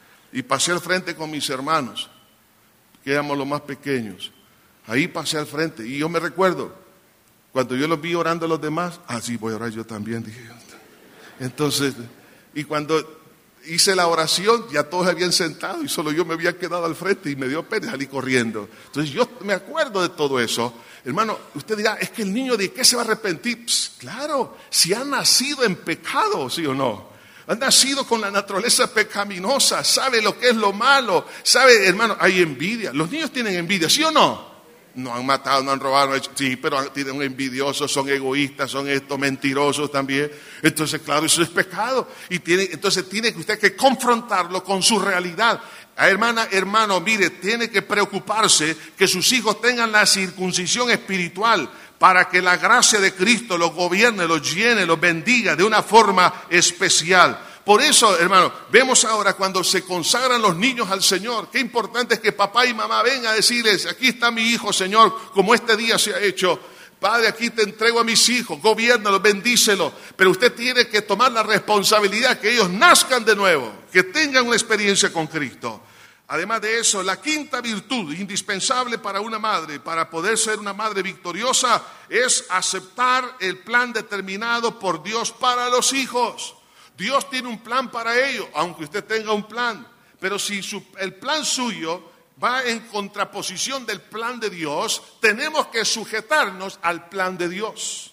Y pasé al frente con mis hermanos, que éramos los más pequeños. Ahí pasé al frente y yo me recuerdo, cuando yo los vi orando a los demás, ah, sí, voy a orar yo también, dije yo. Entonces, y cuando hice la oración, ya todos habían sentado y solo yo me había quedado al frente y me dio pena, salí corriendo. Entonces yo me acuerdo de todo eso. Hermano, usted dirá, es que el niño ¿de qué se va a arrepentir? Pss, claro, si ha nacido en pecado, ¿sí o no? Ha nacido con la naturaleza pecaminosa, sabe lo que es lo malo, sabe, hermano, hay envidia. Los niños tienen envidia, ¿sí o no? No han matado, no han robado, no han hecho, sí, pero tienen envidiosos, son egoístas, son estos mentirosos también. Entonces, claro, eso es pecado. Y tiene, entonces tiene que usted que confrontarlo con su realidad. Ah, hermana, hermano, mire, tiene que preocuparse que sus hijos tengan la circuncisión espiritual para que la gracia de Cristo los gobierne, los llene, los bendiga de una forma especial. Por eso, hermano, vemos ahora cuando se consagran los niños al Señor, qué importante es que papá y mamá vengan a decirles, aquí está mi hijo, Señor, como este día se ha hecho. Padre, aquí te entrego a mis hijos, gobiérnalos, bendícelos. Pero usted tiene que tomar la responsabilidad que ellos nazcan de nuevo, que tengan una experiencia con Cristo. Además de eso, la quinta virtud indispensable para una madre, para poder ser una madre victoriosa, es aceptar el plan determinado por Dios para los hijos. Dios tiene un plan para ellos, aunque usted tenga un plan. Pero si su, el plan suyo va en contraposición del plan de Dios, tenemos que sujetarnos al plan de Dios.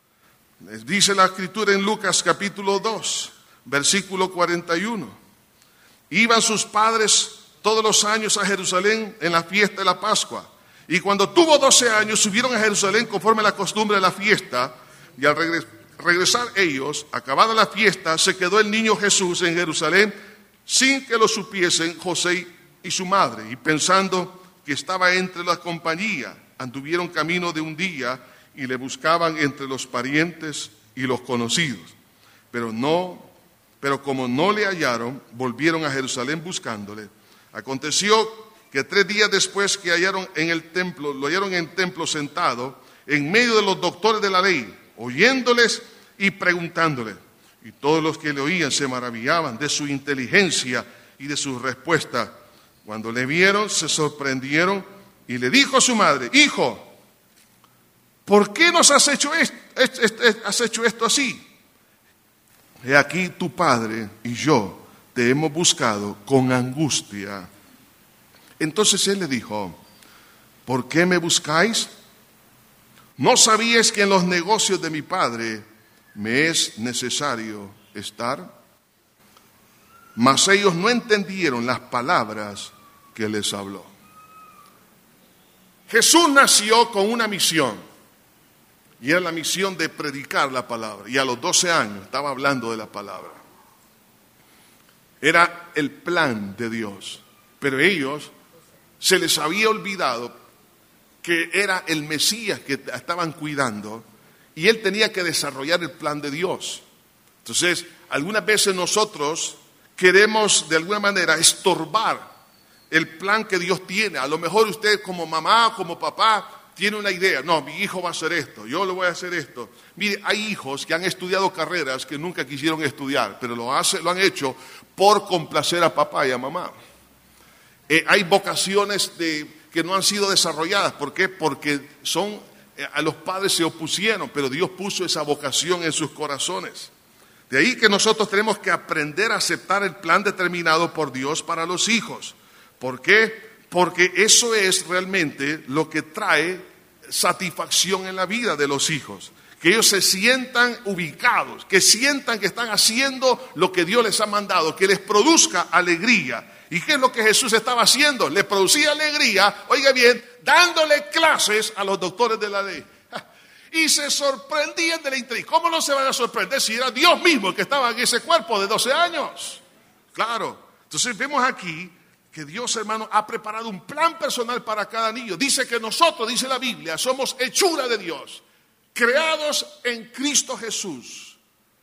Dice la Escritura en Lucas capítulo dos, versículo cuarenta y uno. Iban sus padres todos los años a Jerusalén en la fiesta de la Pascua. Y cuando tuvo doce años, subieron a Jerusalén conforme a la costumbre de la fiesta, y al regresar, regresar ellos, acabada la fiesta, se quedó el niño Jesús en Jerusalén sin que lo supiesen José y su madre. Y pensando que estaba entre la compañía, anduvieron camino de un día y le buscaban entre los parientes y los conocidos. Pero no, pero como no le hallaron, volvieron a Jerusalén buscándole. Aconteció que tres días después que hallaron en el templo, lo hallaron en el templo sentado, en medio de los doctores de la ley, oyéndoles y preguntándole. Y todos los que le oían se maravillaban de su inteligencia y de sus respuestas. Cuando le vieron, se sorprendieron y le dijo a su madre, hijo, ¿por qué nos has hecho esto, has hecho esto así? He aquí tu padre y yo te hemos buscado con angustia. Entonces él le dijo, ¿por qué me buscáis? ¿No sabíais que en los negocios de mi padre me es necesario estar? Mas ellos no entendieron las palabras que les habló. Jesús nació con una misión, y era la misión de predicar la palabra, y a los doce años estaba hablando de la palabra. Era el plan de Dios. Pero ellos se les había olvidado que era el Mesías que estaban cuidando y él tenía que desarrollar el plan de Dios. Entonces, algunas veces nosotros queremos de alguna manera estorbar el plan que Dios tiene. A lo mejor usted como mamá, como papá, tiene una idea. No, mi hijo va a hacer esto, yo le voy a hacer esto. Mire, hay hijos que han estudiado carreras que nunca quisieron estudiar, pero lo, hace, lo han hecho por complacer a papá y a mamá. Eh, hay vocaciones de, que no han sido desarrolladas. ¿Por qué? Porque son, eh, a los padres se opusieron, pero Dios puso esa vocación en sus corazones. De ahí que nosotros tenemos que aprender a aceptar el plan determinado por Dios para los hijos. ¿Por qué? Porque eso es realmente lo que trae satisfacción en la vida de los hijos. Que ellos se sientan ubicados, que sientan que están haciendo lo que Dios les ha mandado, que les produzca alegría. ¿Y qué es lo que Jesús estaba haciendo? Le producía alegría, oiga bien, dándole clases a los doctores de la ley. Y se sorprendían de la intriga. ¿Cómo no se van a sorprender si era Dios mismo el que estaba en ese cuerpo de doce años? Claro. Entonces vemos aquí que Dios, hermano, ha preparado un plan personal para cada niño. Dice que nosotros, dice la Biblia, somos hechura de Dios, creados en Cristo Jesús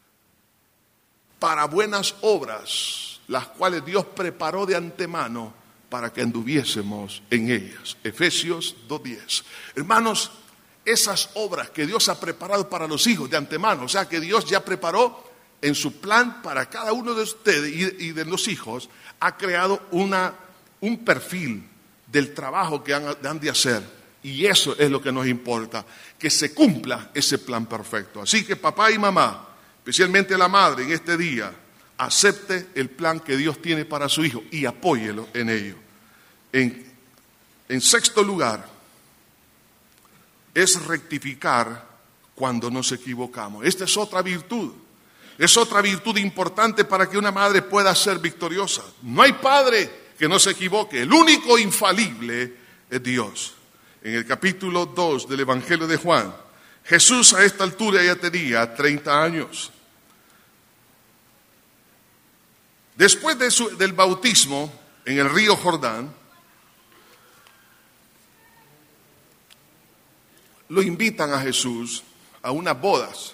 para buenas obras, las cuales Dios preparó de antemano para que anduviésemos en ellas. Efesios dos diez. Hermanos, esas obras que Dios ha preparado para los hijos de antemano, o sea que Dios ya preparó en su plan para cada uno de ustedes y, y de los hijos, ha creado una, un perfil del trabajo que han, han de hacer. Y eso es lo que nos importa, que se cumpla ese plan perfecto. Así que papá y mamá, especialmente la madre en este día, acepte el plan que Dios tiene para su hijo y apóyelo en ello. En, en sexto lugar, es rectificar cuando nos equivocamos. Esta es otra virtud. Es otra virtud importante para que una madre pueda ser victoriosa. No hay padre que no se equivoque. El único infalible es Dios. En el capítulo dos del Evangelio de Juan, Jesús a esta altura ya tenía treinta años. Después de su, del bautismo en el río Jordán, lo invitan a Jesús a unas bodas.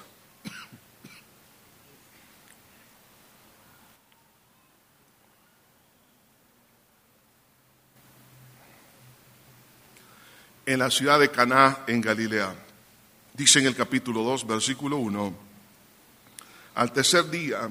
En la ciudad de Caná, en Galilea. Dice en el capítulo dos, versículo uno, al tercer día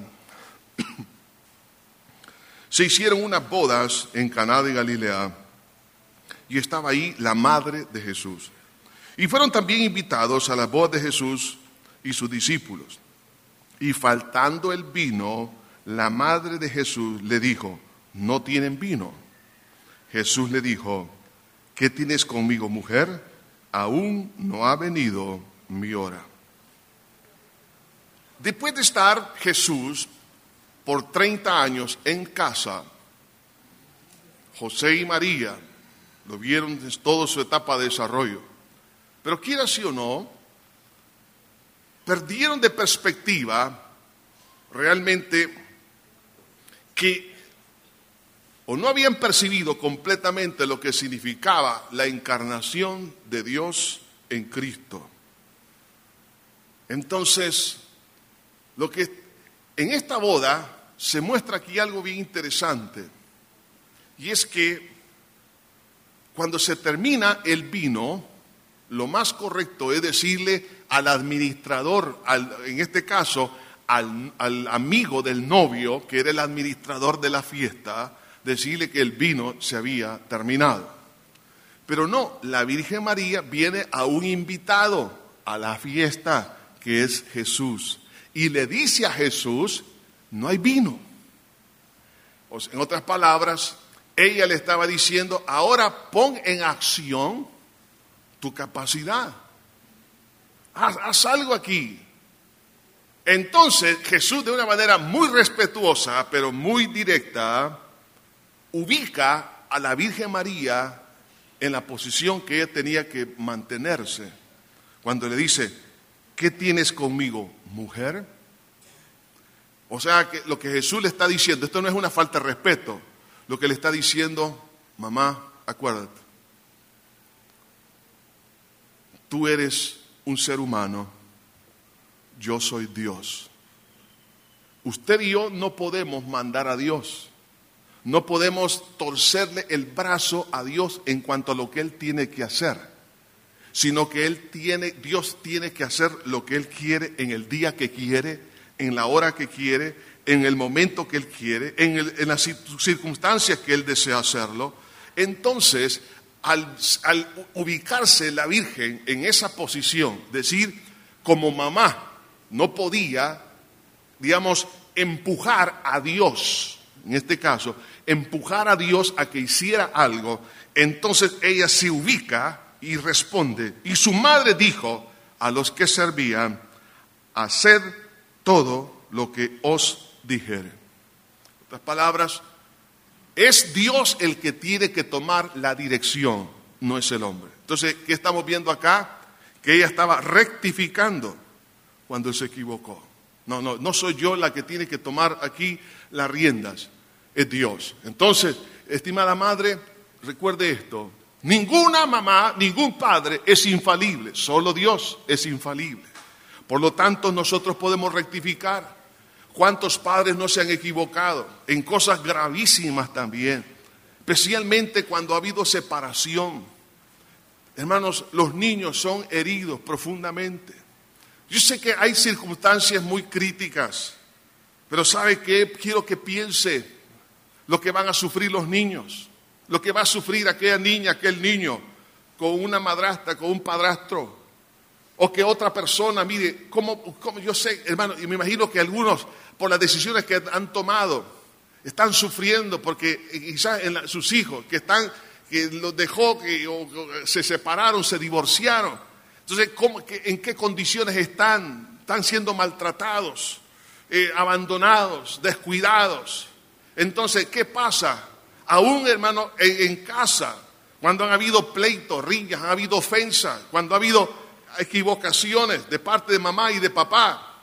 se hicieron unas bodas en Caná de Galilea y estaba ahí la madre de Jesús. Y fueron también invitados a las bodas de Jesús y sus discípulos. Y faltando el vino, la madre de Jesús le dijo, no tienen vino. Jesús le dijo, ¿qué tienes conmigo, mujer? Aún no ha venido mi hora. Después de estar Jesús por treinta años en casa, José y María lo vieron en toda su etapa de desarrollo. Pero quiera sí o no, perdieron de perspectiva realmente que o no habían percibido completamente lo que significaba la encarnación de Dios en Cristo. Entonces, lo que en esta boda se muestra aquí algo bien interesante, y es que cuando se termina el vino, lo más correcto es decirle al administrador, al, en este caso, al, al amigo del novio, que era el administrador de la fiesta, decirle que el vino se había terminado. Pero no, la Virgen María viene a un invitado a la fiesta, que es Jesús, y le dice a Jesús, no hay vino. O sea, en otras palabras, ella le estaba diciendo, ahora pon en acción tu capacidad. Haz, haz algo aquí. Entonces Jesús, de una manera muy respetuosa, pero muy directa, ubica a la Virgen María en la posición que ella tenía que mantenerse. Cuando le dice, ¿qué tienes conmigo, mujer? O sea, que lo que Jesús le está diciendo, esto no es una falta de respeto, lo que le está diciendo, mamá, acuérdate, tú eres un ser humano, yo soy Dios. Usted y yo no podemos mandar a Dios, no podemos torcerle el brazo a Dios en cuanto a lo que Él tiene que hacer, sino que Él tiene, Dios tiene que hacer lo que Él quiere en el día que quiere, en la hora que quiere, en el momento que Él quiere, en, el, en las circunstancias que Él desea hacerlo. Entonces, al, al ubicarse la Virgen en esa posición, decir, como mamá, no podía, digamos, empujar a Dios, en este caso, empujar a Dios a que hiciera algo, entonces ella se ubica y responde. Y su madre dijo a los que servían, haced todo lo que os dijere. En otras palabras, es Dios el que tiene que tomar la dirección, no es el hombre. Entonces, ¿qué estamos viendo acá? Que ella estaba rectificando cuando se equivocó. No, no, no soy yo la que tiene que tomar aquí las riendas, es Dios. Entonces, estimada madre, recuerde esto, ninguna mamá, ningún padre es infalible, solo Dios es infalible. Por lo tanto, nosotros podemos rectificar. ¿Cuántos padres no se han equivocado en cosas gravísimas también? Especialmente cuando ha habido separación. Hermanos, los niños son heridos profundamente. Yo sé que hay circunstancias muy críticas, pero ¿sabe qué? Quiero que piense lo que van a sufrir los niños, lo que va a sufrir aquella niña, aquel niño, con una madrastra, con un padrastro, o que otra persona, mire, como, como yo sé, hermano, y me imagino que algunos, por las decisiones que han tomado, están sufriendo porque quizás en la, sus hijos, que están, que los dejó, que o, o, se separaron, se divorciaron. Entonces, ¿cómo, que, ¿en qué condiciones están? Están siendo maltratados, eh, abandonados, descuidados. Entonces, ¿qué pasa? Aún, hermano, en, en casa, cuando han habido pleitos, riñas, han habido ofensas, cuando ha habido equivocaciones de parte de mamá y de papá,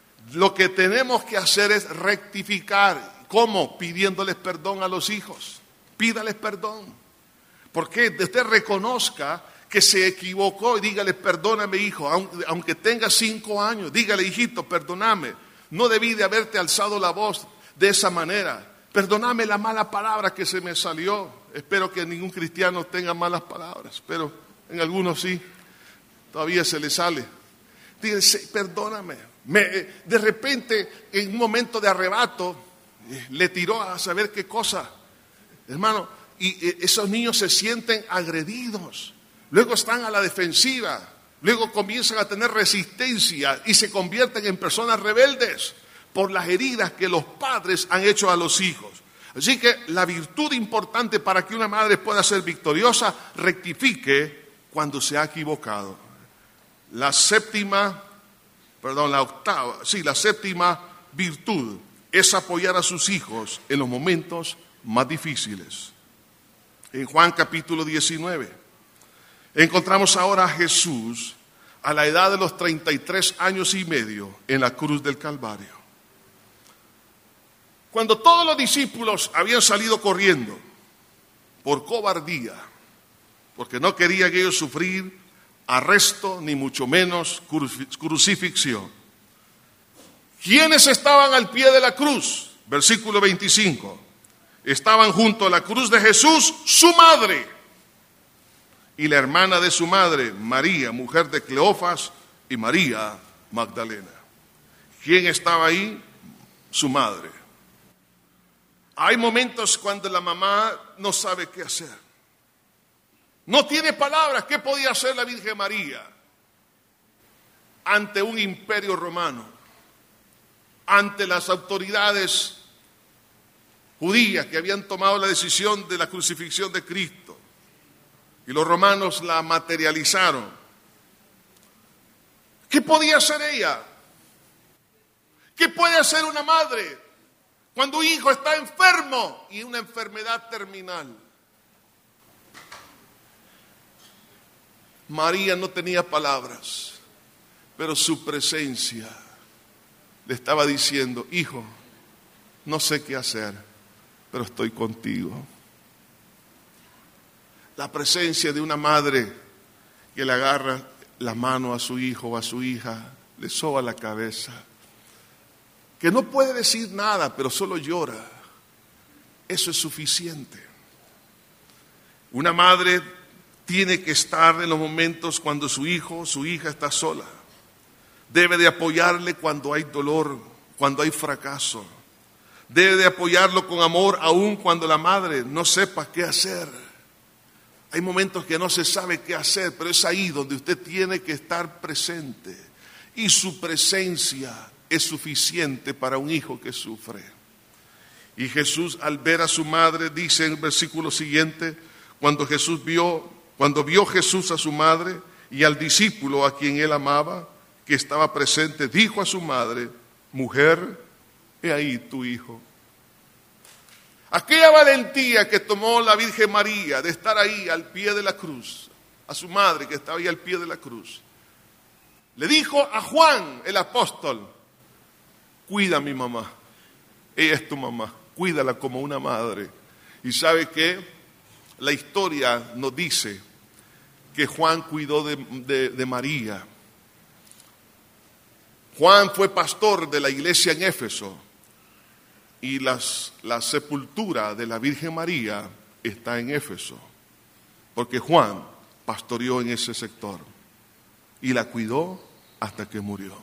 lo que tenemos que hacer es rectificar. ¿Cómo? Pidiéndoles perdón a los hijos. Pídales perdón. Porque usted reconozca que se equivocó y dígale, perdóname hijo, aunque tenga cinco años, dígale, hijito, perdóname, no debí de haberte alzado la voz de esa manera, perdóname la mala palabra que se me salió. Espero que ningún cristiano tenga malas palabras, pero en algunos sí, todavía se le sale. Dígale, perdóname. Me, de repente, en un momento de arrebato, le tiró a saber qué cosa, hermano, y esos niños se sienten agredidos. Luego están a la defensiva, luego comienzan a tener resistencia y se convierten en personas rebeldes por las heridas que los padres han hecho a los hijos. Así que la virtud importante para que una madre pueda ser victoriosa, rectifique cuando se ha equivocado. La séptima, perdón, la octava, sí, la séptima virtud es apoyar a sus hijos en los momentos más difíciles. En Juan capítulo diecinueve. Encontramos ahora a Jesús a la edad de los treinta y tres años y medio en la cruz del Calvario. Cuando todos los discípulos habían salido corriendo por cobardía, porque no querían ellos sufrir arresto ni mucho menos crucifixión. ¿Quiénes estaban al pie de la cruz? Versículo veinticinco. Estaban junto a la cruz de Jesús su madre y la hermana de su madre, María, mujer de Cleofas, y María Magdalena. ¿Quién estaba ahí? Su madre. Hay momentos cuando la mamá no sabe qué hacer. No tiene palabras. ¿Qué podía hacer la Virgen María ante un imperio romano? Ante las autoridades judías que habían tomado la decisión de la crucifixión de Cristo. Y los romanos la materializaron. ¿Qué podía hacer ella? ¿Qué puede hacer una madre cuando un hijo está enfermo y una enfermedad terminal? María no tenía palabras, pero su presencia le estaba diciendo: hijo, no sé qué hacer, pero estoy contigo. La presencia de una madre que le agarra la mano a su hijo o a su hija, le soba la cabeza, que no puede decir nada, pero solo llora, eso es suficiente. Una madre tiene que estar en los momentos cuando su hijo o su hija está sola. Debe de apoyarle cuando hay dolor, cuando hay fracaso. Debe de apoyarlo con amor, aun cuando la madre no sepa qué hacer. Hay momentos que no se sabe qué hacer, pero es ahí donde usted tiene que estar presente. Y su presencia es suficiente para un hijo que sufre. Y Jesús, al ver a su madre, dice en el versículo siguiente: cuando Jesús vio, cuando vio Jesús a su madre y al discípulo a quien él amaba, que estaba presente, dijo a su madre: mujer, he ahí tu hijo. Aquella valentía que tomó la Virgen María de estar ahí al pie de la cruz, a su madre que estaba ahí al pie de la cruz, le dijo a Juan el apóstol: cuida a mi mamá, ella es tu mamá, cuídala como una madre. Y sabe que la historia nos dice que Juan cuidó de, de, de María. Juan fue pastor de la iglesia en Éfeso y las, la sepultura de la Virgen María está en Éfeso, porque Juan pastoreó en ese sector y la cuidó hasta que murió.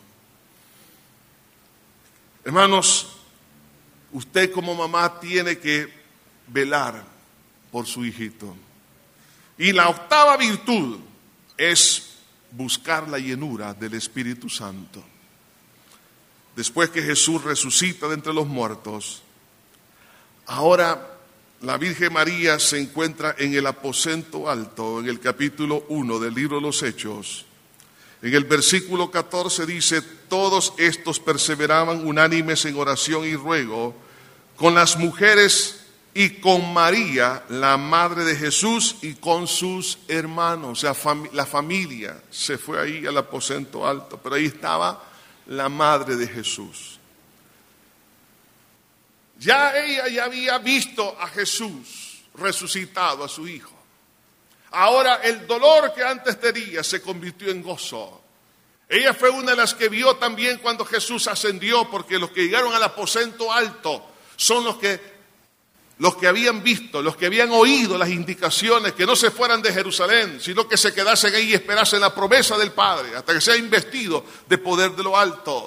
Hermanos, usted como mamá tiene que velar por su hijito. Y la octava virtud es buscar la llenura del Espíritu Santo. Después que Jesús resucita de entre los muertos, ahora la Virgen María se encuentra en el aposento alto, en el capítulo uno del libro de los Hechos. En el versículo catorce dice: todos estos perseveraban unánimes en oración y ruego con las mujeres y con María, la madre de Jesús, y con sus hermanos. O sea, fam- la familia se fue ahí al aposento alto, pero ahí estaba la madre de Jesús. Ya ella ya había visto a Jesús resucitado, a su hijo. Ahora el dolor que antes tenía se convirtió en gozo. Ella fue una de las que vio también cuando Jesús ascendió, porque los que llegaron al aposento alto son los que los que habían visto, los que habían oído las indicaciones, que no se fueran de Jerusalén, sino que se quedasen ahí y esperasen la promesa del Padre, hasta que sea investido de poder de lo alto.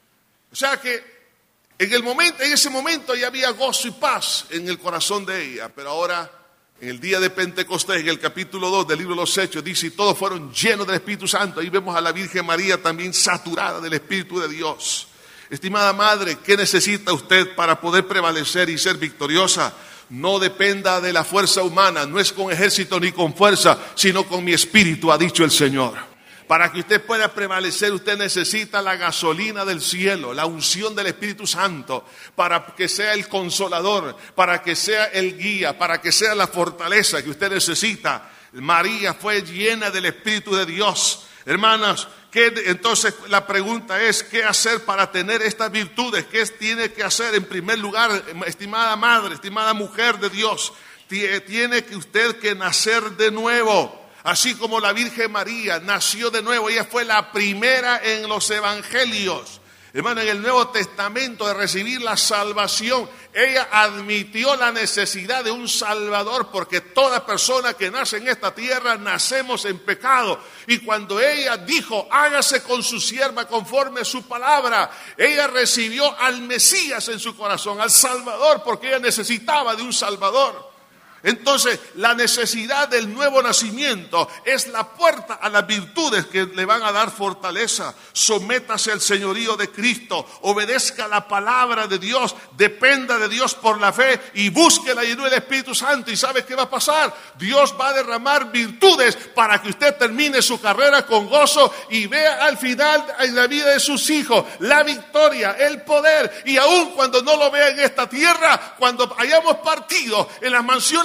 O sea que en, el momento, en ese momento ya había gozo y paz en el corazón de ella, pero ahora, en el día de Pentecostés, en el capítulo dos del libro de los Hechos, dice: y todos fueron llenos del Espíritu Santo. Ahí vemos a la Virgen María también saturada del Espíritu de Dios. Estimada madre, ¿qué necesita usted para poder prevalecer y ser victoriosa? No dependa de la fuerza humana, no es con ejército ni con fuerza, sino con mi espíritu, ha dicho el Señor. Para que usted pueda prevalecer, usted necesita la gasolina del cielo, la unción del Espíritu Santo, para que sea el consolador, para que sea el guía, para que sea la fortaleza que usted necesita. María fue llena del Espíritu de Dios. Hermanas, ¿qué, entonces la pregunta es, ¿qué hacer para tener estas virtudes? ¿Qué tiene que hacer? En primer lugar, estimada madre, estimada mujer de Dios, tiene que usted que nacer de nuevo. Así como la Virgen María nació de nuevo, ella fue la primera en los evangelios. Hermano, en el Nuevo Testamento de recibir la salvación, ella admitió la necesidad de un Salvador, porque toda persona que nace en esta tierra nacemos en pecado. Y cuando ella dijo, hágase con su sierva conforme a su palabra, ella recibió al Mesías en su corazón, al Salvador, porque ella necesitaba de un Salvador. Entonces, la necesidad del nuevo nacimiento es la puerta a las virtudes que le van a dar fortaleza. Sométase al señorío de Cristo, obedezca la palabra de Dios, dependa de Dios por la fe y busque la llenura del Espíritu Santo. ¿Y sabe qué va a pasar? Dios va a derramar virtudes para que usted termine su carrera con gozo y vea al final en la vida de sus hijos la victoria, el poder. Y aun cuando no lo vea en esta tierra, cuando hayamos partido en las mansiones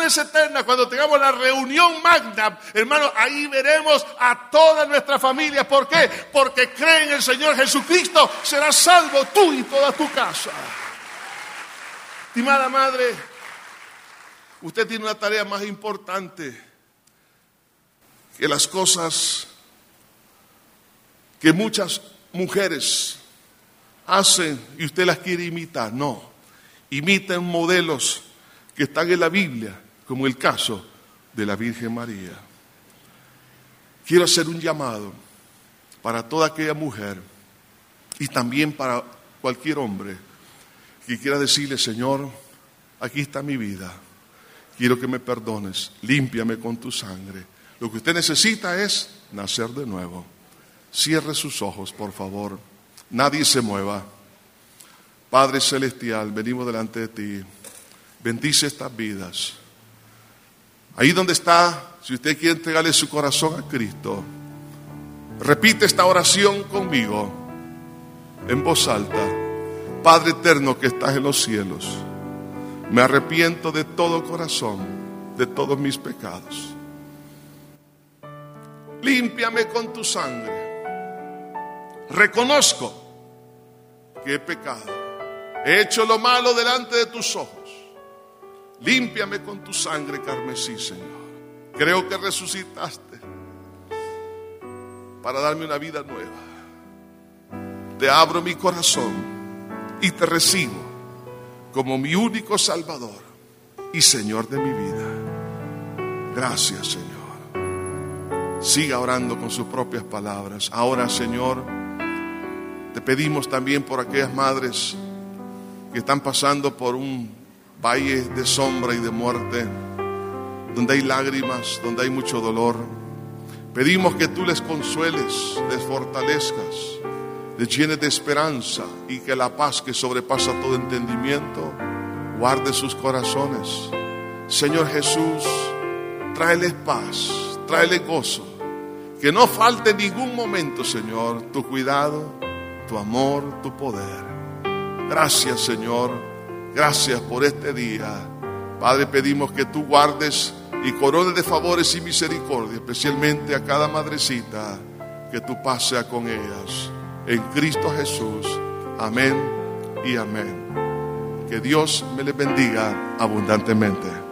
ciudades eternas, cuando tengamos la reunión magna, hermano, ahí veremos a toda nuestra familia. ¿Por qué? Porque cree en el Señor Jesucristo, serás salvo tú y toda tu casa. Estimada madre, usted tiene una tarea más importante que las cosas que muchas mujeres hacen y usted las quiere imitar. No, imiten modelos que están en la Biblia, como el caso de la Virgen María. Quiero hacer un llamado para toda aquella mujer y también para cualquier hombre que quiera decirle: Señor, aquí está mi vida, quiero que me perdones, límpiame con tu sangre. Lo que usted necesita es nacer de nuevo. Cierre sus ojos, por favor. Nadie se mueva. Padre Celestial, venimos delante de ti. Bendice estas vidas. Ahí donde está, si usted quiere entregarle su corazón a Cristo, repite esta oración conmigo en voz alta. Padre eterno que estás en los cielos, me arrepiento de todo corazón, de todos mis pecados. Límpiame con tu sangre. Reconozco que he pecado. He hecho lo malo delante de tus ojos. Límpiame con tu sangre carmesí, Señor. Creo que resucitaste para darme una vida nueva. Te abro mi corazón y te recibo como mi único Salvador y Señor de mi vida. Gracias, Señor. Siga orando con sus propias palabras. Ahora, Señor, te pedimos también por aquellas madres que están pasando por un valle de sombra y de muerte, donde hay lágrimas, donde hay mucho dolor. Pedimos que tú les consueles, les fortalezcas, les llenes de esperanza y que la paz que sobrepasa todo entendimiento guarde sus corazones. Señor Jesús, tráeles paz, tráeles gozo, que no falte en ningún momento, Señor, tu cuidado, tu amor, tu poder. Gracias, Señor, gracias por este día. Padre, pedimos que tú guardes y corones de favores y misericordia, especialmente a cada madrecita, que tu paz sea con ellas. En Cristo Jesús, amén y amén. Que Dios me les bendiga abundantemente.